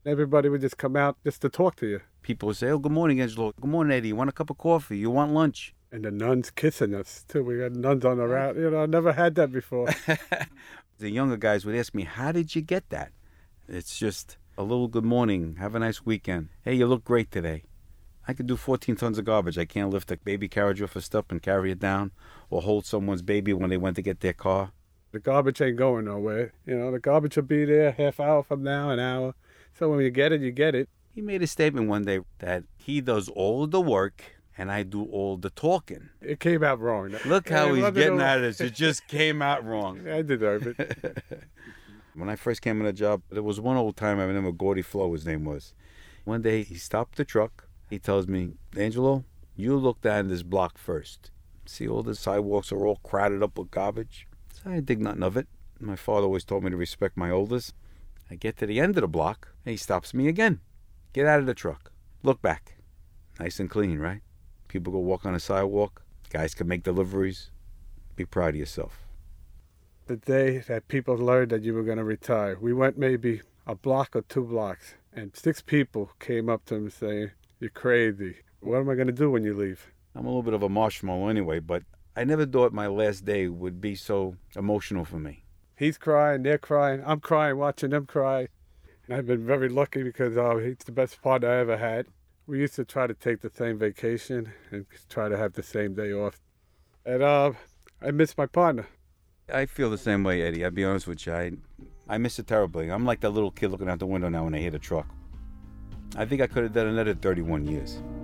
Everybody would just come out just to talk to you. People would say, "Oh, good morning, Angelo. Good morning, Eddie. You want a cup of coffee? You want lunch?" And the nuns kissing us, too. We had nuns on the route. I never had that before. The younger guys would ask me, "How did you get that?" It's just a little good morning. Have a nice weekend. Hey, you look great today. I could do 14 tons of garbage. I can't lift a baby carriage off a step and carry it down or hold someone's baby when they went to get their car. The garbage ain't going nowhere. The garbage will be there half hour from now, an hour. So when you get it, you get it. He made a statement one day that he does all of the work and I do all the talking. It came out wrong. Look how he's getting at us. It just came out wrong. I deserve it. When I first came on the job, there was one old time I remember, Gordy Flo, his name was. One day he stopped the truck. He tells me, "Angelo, you look down this block first. See all the sidewalks are all crowded up with garbage?" So I didn't think nothing of it. My father always told me to respect my elders. I get to the end of the block, and he stops me again. "Get out of the truck. Look back. Nice and clean, right? People go walk on the sidewalk. Guys can make deliveries. Be proud of yourself." The day that people learned that you were going to retire, we went maybe a block or 2 blocks, and 6 people came up to him saying, "You're crazy. What am I going to do when you leave?" I'm a little bit of a marshmallow anyway, but I never thought my last day would be so emotional for me. He's crying, they're crying, I'm crying watching them cry. And I've been very lucky because he's the best partner I ever had. We used to try to take the same vacation and try to have the same day off. And I miss my partner. I feel the same way, Eddie. I'll be honest with you. I miss it terribly. I'm like that little kid looking out the window now when I hear the truck. I think I could have done another 31 years.